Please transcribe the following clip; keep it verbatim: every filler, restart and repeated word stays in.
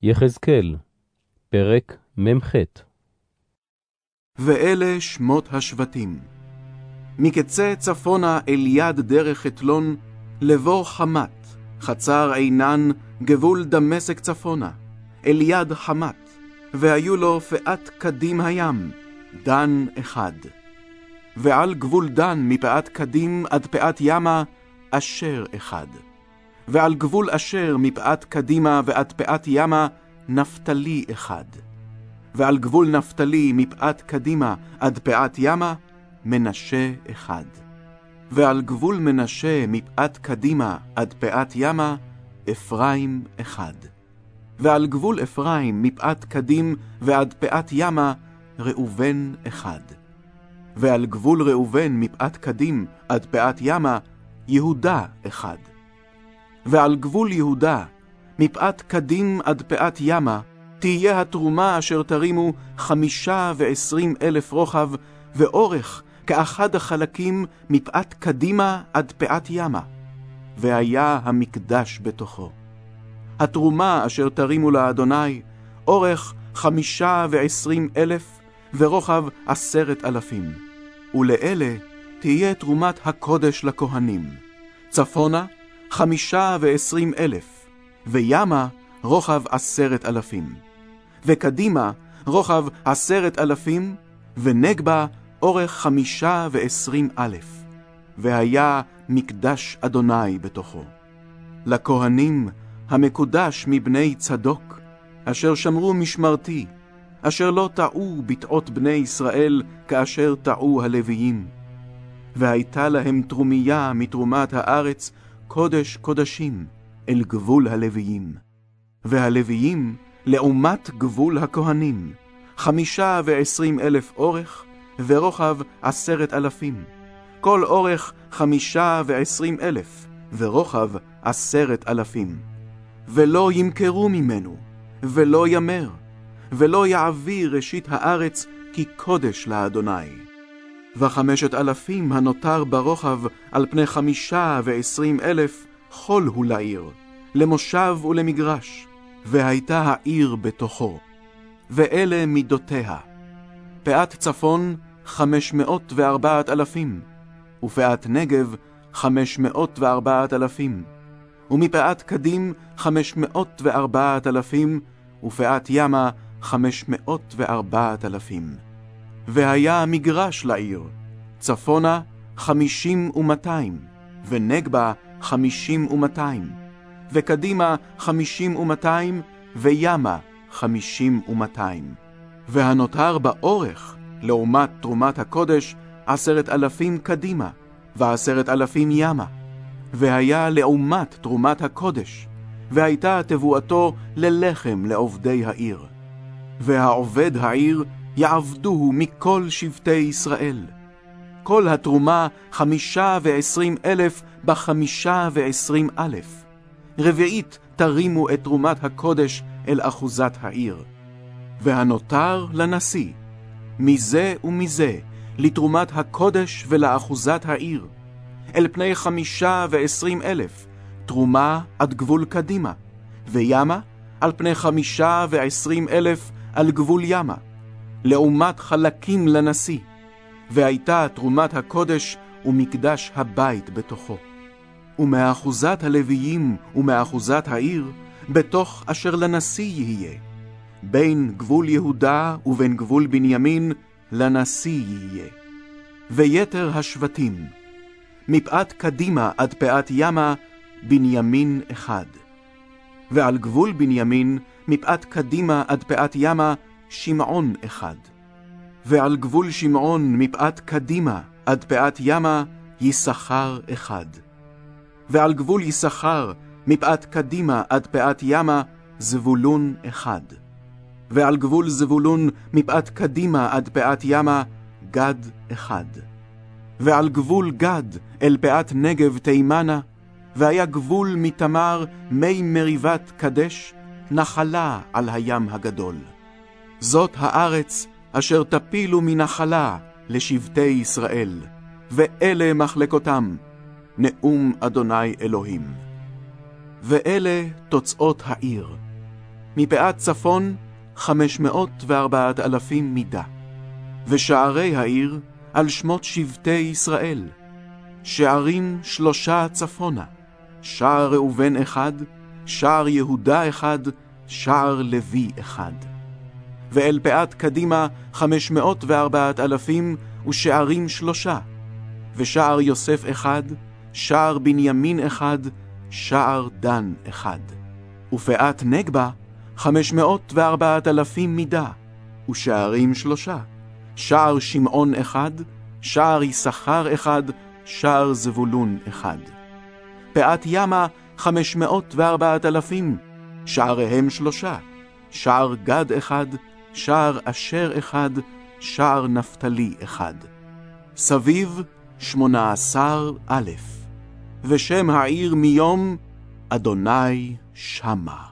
יחזקאל, פרק ממ"ח. ואלה שמות השבטים. מקצה צפונה אל יד דרך חתלון, לבוא חמת, חצר עינן, גבול דמשק צפונה, אל יד חמת, והיו לו פאת קדים הים, דן אחד. ועל גבול דן מפאת קדים עד פאת ימה, אשר אחד. ועל גבול אשר מפאת קדימה ועד פאת ימה, נפתלי אחד. ועל גבול נפתלי מפאת קדימה עד פאת ימה, מנשה אחד. ועל גבול מנשה מפאת קדימה עד פאת ימה, אפרים אחד. ועל גבול אפרים מפאת קדים ועד פאת ימה, ראובן אחד. ועל גבול ראובן מפאת קדים עד פאת ימה, יהודה אחד. ועל גבול יהודה, מפאת קדים עד פאת ימה, תהיה התרומה אשר תרימו חמישה ועשרים אלף רוחב, ואורך כאחד החלקים מפאת קדימה עד פאת ימה, והיה המקדש בתוכו. התרומה אשר תרימו לאדוני, אורך חמישה ועשרים אלף, ורוחב עשרת אלפים. ולאלה תהיה תרומת הקודש לכהנים. צפונה חמישה ועשרים אלף, וימה רוחב עשרת אלפים. וקדימה רוחב עשרת אלפים, ונגבה אורך חמישה ועשרים אלף. והיה מקדש אדוני בתוכו. לכהנים המקודש מבני צדוק, אשר שמרו משמרתי, אשר לא טעו בתעות בני ישראל כאשר טעו הלוויים. והייתה להם תרומיה מתרומת הארץ קודש קודשים אל גבול הלוויים. והלוויים לעומת גבול הכהנים, חמישה ועשרים אלף אורך, ורוחב עשרת אלפים. כל אורך חמישה ועשרים אלף, ורוחב עשרת אלפים. ולא ימכרו ממנו, ולא ימר, ולא יעביר ראשית הארץ, כי קודש לאדוני. וחמשת אלפים הנותר ברוחב על פני חמישה ועשרים אלף, חול הוא לעיר, למושב ולמגרש, והייתה העיר בתוכו. ואלה מידותיה. פאת צפון חמש מאות וארבעת אלפים, ופאת נגב חמש מאות וארבעת אלפים, ומפאת קדים חמש מאות וארבעת אלפים, ופאת ימה חמש מאות וארבעת אלפים. והיה מגרש לעיר, צפונה חמישים ומאתיים, ונגבה חמישים ומאתיים, וקדימה חמישים ומאתיים, וימה חמישים ומאתיים. והנותר באורך, לעומת תרומת הקודש, עשרת אלפים קדימה, ועשרת אלפים ימה. והיה לעומת תרומת הקודש, והייתה תבואתו ללחם לעובדי העיר. והעובד העיר יעבדוהו מכל שבטי ישראל. כל התרומה חמישה ועשרים אלף בחמישה ועשרים אלף. רביעית תרימו את תרומת הקודש אל אחוזת העיר. והנותר לנשיא, מזה ומזה, לתרומת הקודש ולאחוזת העיר. אל פני חמישה ועשרים אלף, תרומה עד גבול קדימה, וימה על פני חמישה ועשרים אלף על גבול ימה, לעומת חלקים לנשיא. והייתה תרומת הקודש ומקדש הבית בתוכו. ומאחוזת הלוויים ומאחוזת העיר, בתוך אשר לנשיא יהיה. בין גבול יהודה ובין גבול בנימין, לנשיא יהיה. ויתר השבטים, מפאת קדימה עד פאת ימה, בנימין אחד. ועל גבול בנימין, מפאת קדימה עד פאת ימה, שמעון אחד. ועל גבול שמעון, מפאת קדימה עד פאת ימה, יששכר אחד. ועל גבול יששכר, מפאת קדימה עד פאת ימה, זבולון אחד. ועל גבול זבולון, מפאת קדימה עד פאת ימה, גד אחד. ועל גבול גד אל פאת נגב תימנה, והיה גבול מתמר מי מריבת קדש, נחלה על הים הגדול. זאת הארץ אשר תפילו מנחלה לשבטי ישראל, ואלה מחלקותם, נאום אדוני אלוהים. ואלה תוצאות העיר. מפאת צפון חמש מאות וארבעת אלפים מידה. ושערי העיר על שמות שבטי ישראל, שערים שלושה צפונה, שער ראובן אחד, שער יהודה אחד, שער לוי אחד. ואל פאת קדימה חמש מאות וארבעת אלפים ושערים שלושה, ושער יוסף אחד, שער בנימין אחד, שער דן אחד. ופאת נגבה חמש מאות וארבעת אלפים מידה, ושערים שלושה, שער שמעון אחד, שער יששכר אחד, שער זבולון אחד. פאת ימה חמש מאות וארבעת אלפים, שעריהם שלושה, שער גד אחד, שער אשר אחד, שער נפתלי אחד. סביב שמונה עשר א', ושם העיר מיום אדוני שמה.